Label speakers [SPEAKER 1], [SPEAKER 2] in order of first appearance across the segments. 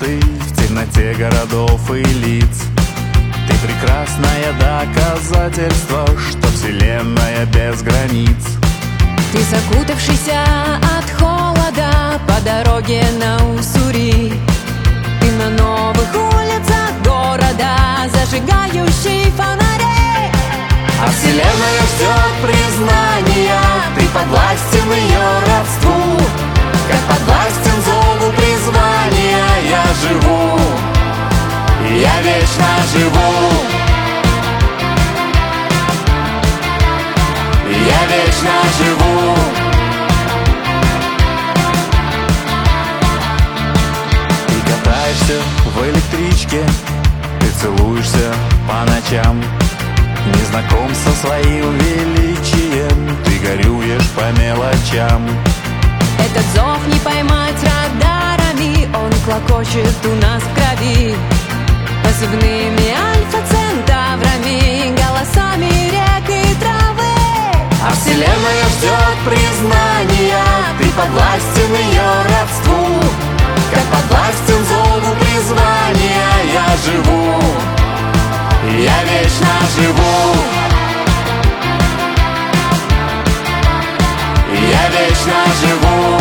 [SPEAKER 1] ты в темноте городов и лиц. Ты прекрасное доказательство, что вселенная без границ.
[SPEAKER 2] Ты закутавшийся от холода по дороге на Уссури. Ты на новых улицах города, зажигающий фонари.
[SPEAKER 1] А вселенная ждет признания, ты подвластен ее родству. Как подвластен зову призвания я живу, я вечно живу. Я вечно живу. Ты катаешься в электричке, ты целуешься по ночам, не знаком со своим величием, ты горюешь по мелочам.
[SPEAKER 2] Этот зов не поймать радарами, он клокочет у нас в крови. Позывными альфа-центаврами, голосами рек и травы.
[SPEAKER 1] А вселенная ждет признания, ты подвластен ее родству. Как подвластен зову призвания я живу, я вечно живу. Я вечно живу.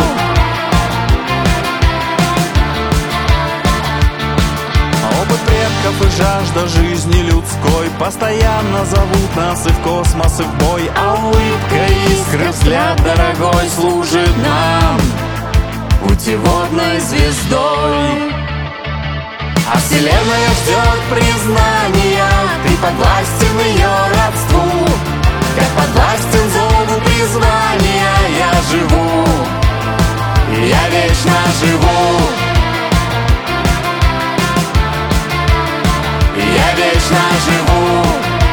[SPEAKER 1] Опыт предков и жажда жизни людской постоянно зовут нас и в космос, и в бой. А улыбка, искра, взгляд дорогой служит нам путеводной звездой. А вселенная ждет признания, ты подвластен ее родству. Как подвластен зову призвания я живу, я вечно живу. Я вечно живу.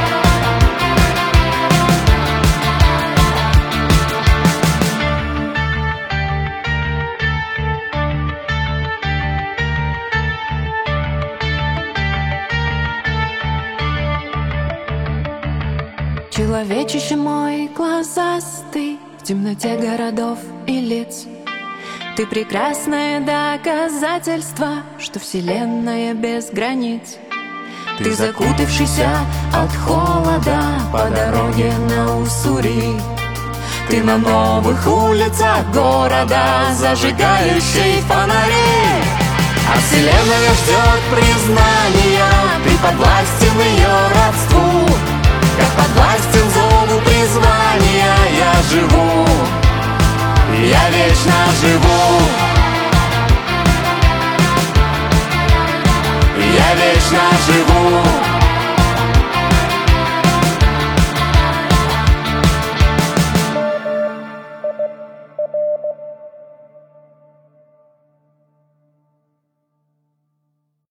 [SPEAKER 2] Человечище мой глазастый, в темноте городов и лиц. Ты прекрасное доказательство, что вселенная без границ. Ты закутавшийся от холода по дороге на Уссури. Ты на новых улицах города, зажигающий фонари.
[SPEAKER 1] А вселенная ждет признания, ты подвластен ее родству. Как подвластен зову призвания я живу, я вечно живу. Я вечно живу.